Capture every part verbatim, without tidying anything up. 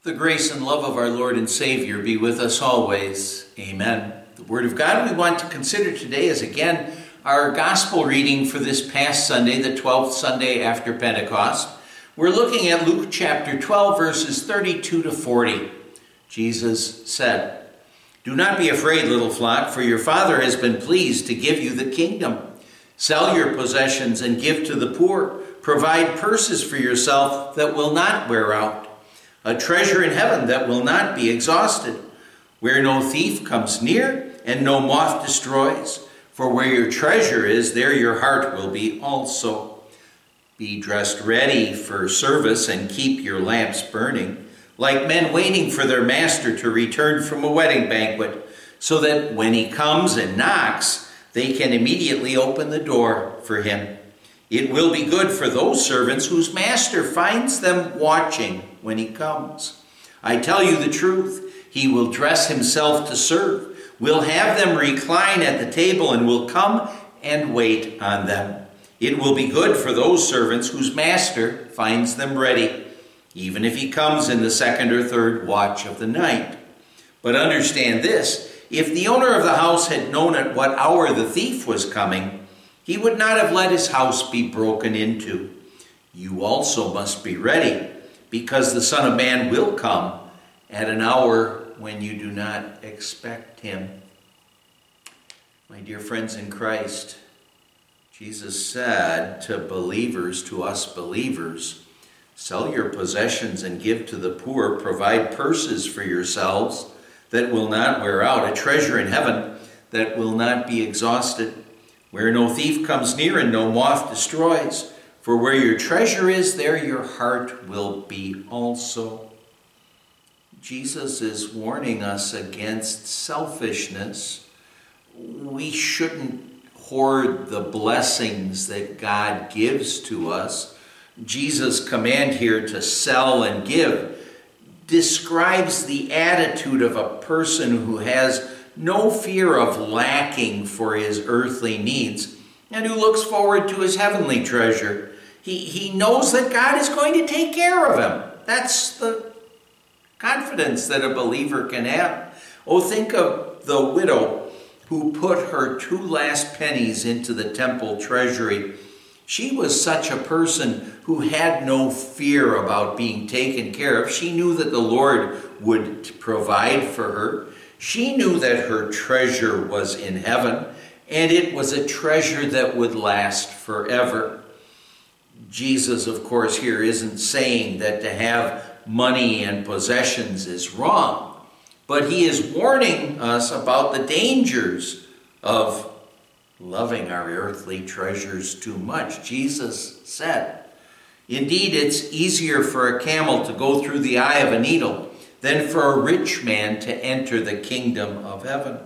The grace and love of our Lord and Savior be with us always. Amen. The Word of God we want to consider today is again our gospel reading for this past Sunday, the twelfth Sunday after Pentecost. We're looking at Luke chapter twelve, verses thirty-two to forty. Jesus said, "Do not be afraid, little flock, for your Father has been pleased to give you the kingdom. Sell your possessions and give to the poor. Provide purses for yourself that will not wear out, a treasure in heaven that will not be exhausted, where no thief comes near and no moth destroys. For where your treasure is, there your heart will be also. Be dressed ready for service and keep your lamps burning, like men waiting for their master to return from a wedding banquet, so that when he comes and knocks, they can immediately open the door for him. It will be good for those servants whose master finds them watching when he comes. I tell you the truth, he will dress himself to serve, will have them recline at the table, and will come and wait on them. It will be good for those servants whose master finds them ready, even if he comes in the second or third watch of the night. But understand this, if the owner of the house had known at what hour the thief was coming, he would not have let his house be broken into. You also must be ready, because the Son of Man will come at an hour when you do not expect him." My dear friends in Christ, Jesus said to believers, to us believers, "Sell your possessions and give to the poor. Provide purses for yourselves that will not wear out, a treasure in heaven that will not be exhausted, where no thief comes near and no moth destroys. For where your treasure is, there your heart will be also." Jesus is warning us against selfishness. We shouldn't hoard the blessings that God gives to us. Jesus' command here to sell and give describes the attitude of a person who has no fear of lacking for his earthly needs and who looks forward to his heavenly treasure. He, he knows that God is going to take care of him. That's the confidence that a believer can have. Oh, think of the widow who put her two last pennies into the temple treasury. She was such a person who had no fear about being taken care of. She knew that the Lord would provide for her. She knew that her treasure was in heaven, and it was a treasure that would last forever. Jesus, of course, here isn't saying that to have money and possessions is wrong, but he is warning us about the dangers of loving our earthly treasures too much. Jesus said, "Indeed, it's easier for a camel to go through the eye of a needle than for a rich man to enter the kingdom of heaven."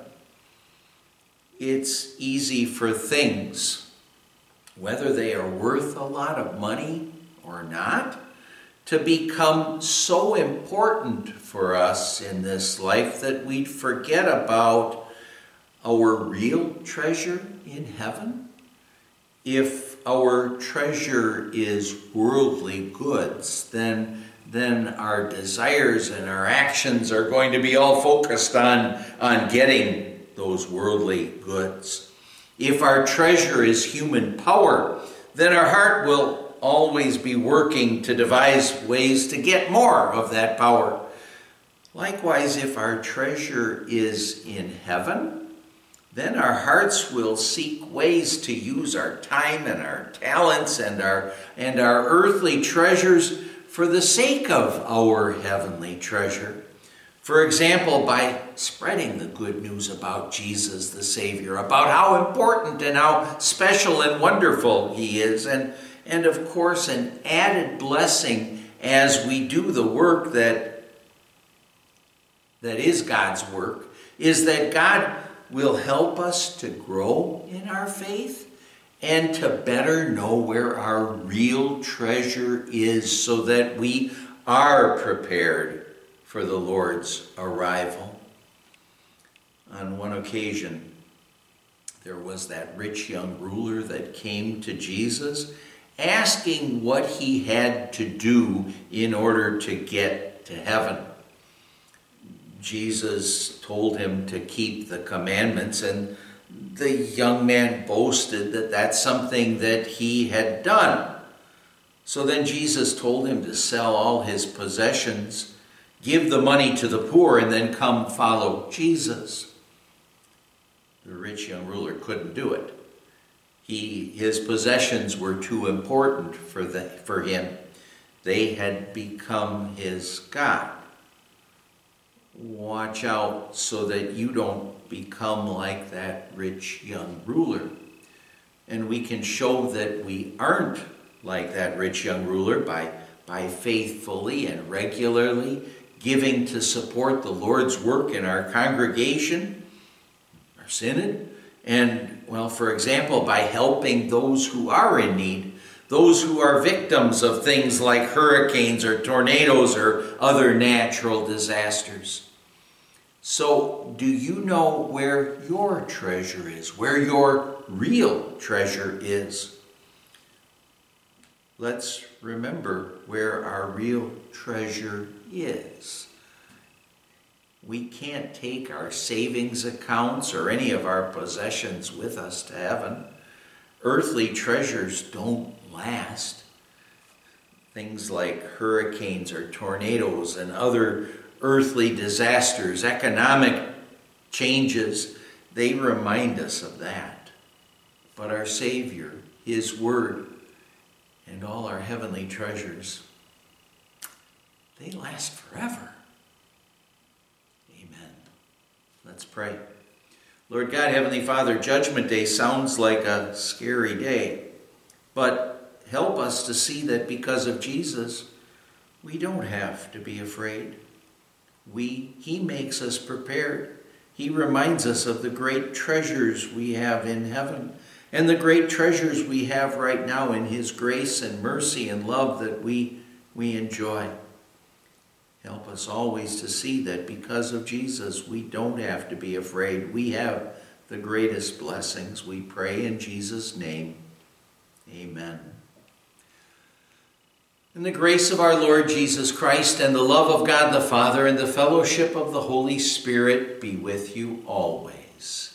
It's easy for things, whether they are worth a lot of money or not, to become so important for us in this life that we forget about our real treasure in heaven. If our treasure is worldly goods, then then our desires and our actions are going to be all focused on, on getting those worldly goods. If our treasure is human power, then our heart will always be working to devise ways to get more of that power. Likewise, if our treasure is in heaven, then our hearts will seek ways to use our time and our talents and our, and our earthly treasures for the sake of our heavenly treasure. For example, by spreading the good news about Jesus the Savior, about how important and how special and wonderful he is, and, and of course an added blessing as we do the work that, that is God's work, is that God will help us to grow in our faith and to better know where our real treasure is, so that we are prepared for the Lord's arrival. On one occasion, there was that rich young ruler that came to Jesus asking what he had to do in order to get to heaven. Jesus told him to keep the commandments, and the young man boasted that that's something that he had done. So then Jesus told him to sell all his possessions, give the money to the poor, and then come follow Jesus. The rich young ruler couldn't do it. He, his possessions were too important for, the, for him. They had become his God. Watch out so that you don't become like that rich young ruler. And we can show that we aren't like that rich young ruler by, by faithfully and regularly giving to support the Lord's work in our congregation, our synod, and, well, for example, by helping those who are in need, those who are victims of things like hurricanes or tornadoes or other natural disasters. So, do you know where your treasure is, where your real treasure is? Let's remember where our real treasure is. We can't take our savings accounts or any of our possessions with us to heaven. Earthly treasures don't last. Things like hurricanes or tornadoes and other earthly disasters, economic changes, they remind us of that. But our Savior, His Word, and all our heavenly treasures, they last forever. Amen. Let's pray. Lord God, Heavenly Father, Judgment Day sounds like a scary day, but help us to see that because of Jesus, we don't have to be afraid. We, He makes us prepared. He reminds us of the great treasures we have in heaven and the great treasures we have right now in His grace and mercy and love that we, we enjoy. Help us always to see that because of Jesus, we don't have to be afraid. We have the greatest blessings. We pray in Jesus' name. Amen. And the grace of our Lord Jesus Christ and the love of God the Father and the fellowship of the Holy Spirit be with you always.